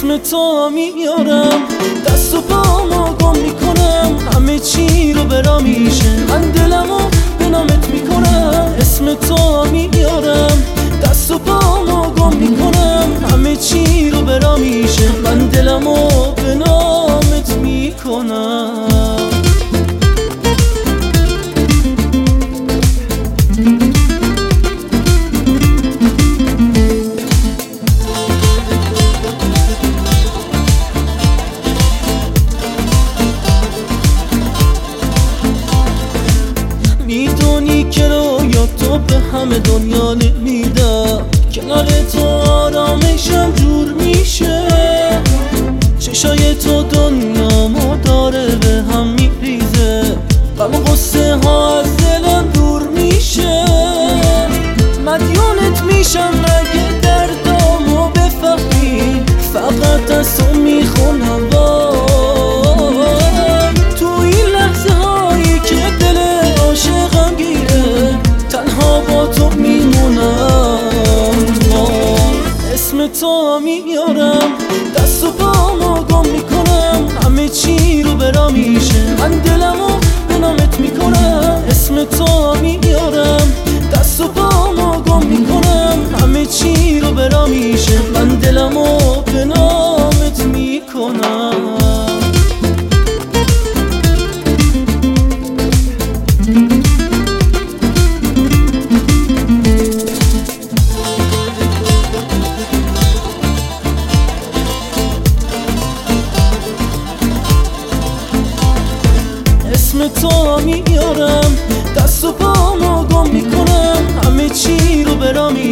اسم تو میارم، دست و پامو گم میکنم، همه چی رو برا میشه، من دلمو به نامت میکنم. اسم تو میارم، دست و پامو گم میکنم، همه چی رو برا میشه، من دلمو به نامت میکنم. میدونی که رویا تو به همه دنیا نمیدم، کنار تو آرامشم جور میشه، چشای تو دنیامو داره به هم میریزه، غم و غصه ها از دلم دور میشه، مدیونت میشم اگه دردامو بفهمی، فقط از تو میخونم تو این لحظه هایی که دل عاشقم گیره، تنها با تو میمونم. اسم تو میارم، دست و پامو گم میکنم، همه چی رو برا میشه، من دلمو به نامت میکنم. اسم تو میارم، دست و پامو گم میکنم، همه چی رو برا میشه، من دلمو به نامت میکنم. اسم تو میارم، دست و پامو گم میکنم، همه چی رو برا میشه.